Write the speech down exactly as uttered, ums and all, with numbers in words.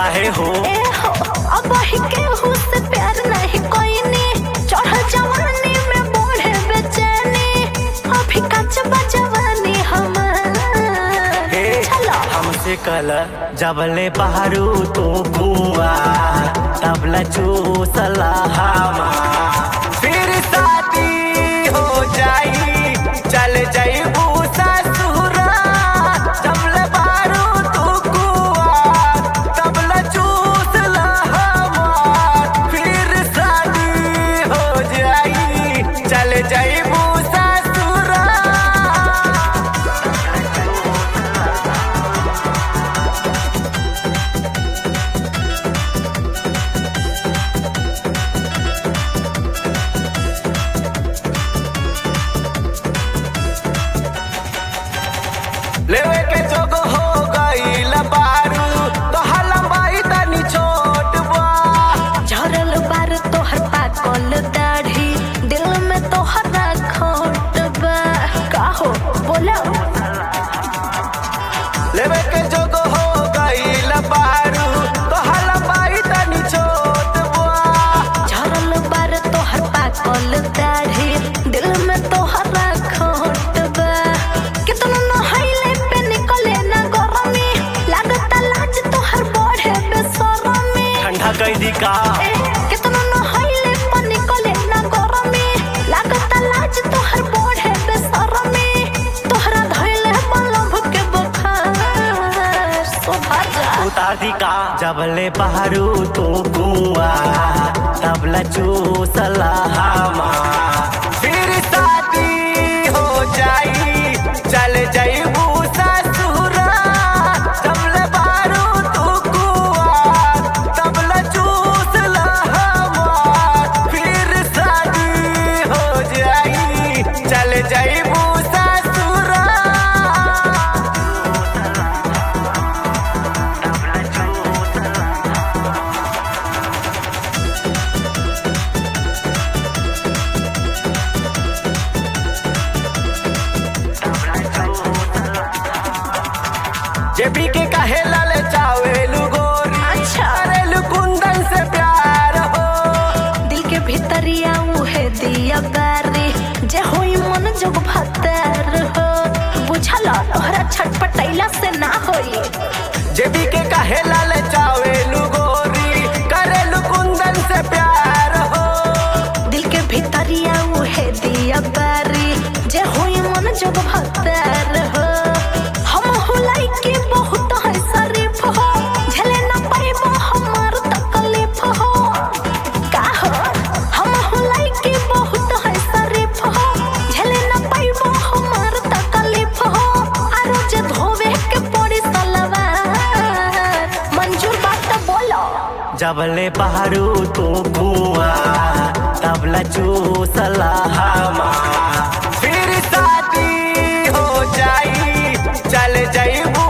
काहे हो ए हो अब ही केहू से प्यार नहीं कोई नी चढ़ जवानी में बढ़े बेचैनी अभी कच्चा जवानी हमार चलो हमसे कल जबले बहरू तो कुआ तबला चूसला हमा फिर शादी हो जाई चल जाई भूसा सुहरा जबले बहरू तो कुआ तबला चूसला हमा फिर शादी हो जाई चल जाई भूसा सुहरा लेवे के जोग हो गईल बारू तो लंबाई तनी छोट बा झरल बार तोहर पाकल दाढ़ी दिल में तोहरा खोट बा का हो बोलो लेवे के जोग हो गईल बारू तो लंबाई तनी छोट बा झरल बार तोहर पाकल दाढ़ी दिल में तोहरा खोट बा कितना नहाइले पे निकले ना गरमी लागता लाज तोहर बढ़े बेशरमी ठंडा कई दी का ए, कितना नहाइले पे निकले ना गरमी लागता लाज तोहर बढ़े बेशरमी तोहरा धइले बलभ के बुखार सुभर जा उतार दी का जबले बहरू तो कुआ तबला चूसला हमा फिर शादी हो जाई चल जाई भूसा सुहरा जबले बहरू तो कुआ तबला चूसला हमा फिर शादी हो जाई चल जाई भूसा सुहरा जेबी के कहे लाले चावेलू गोरी अच्छा। करेलू कुंदन से प्यार हो दिल के भीतरिया उहे दिया बारी जे होई मन जोग भतर हो बुझला तोहरा छटपटैला से ना होई जेबी के कहे लाले चावेलू गोरी करेलू कुंदन से प्यार हो दिल के भीतरिया उहे दिया बारी जे होई मन जोग भतर हो हम हुलाई के बहुत है शरीफ हो झेले ना पाइबो हमार तकलीफ हो का हो हम हुलाई के बहुत है शरीफ हो झेले ना पाइबो हमार तकलीफ हो आरो जे धोवे के पड़ी सलवार मंजूर बात बोलो जबले बहरू तो कुआ तबला चूसला हमा फिर शादी हो जाई चल जाई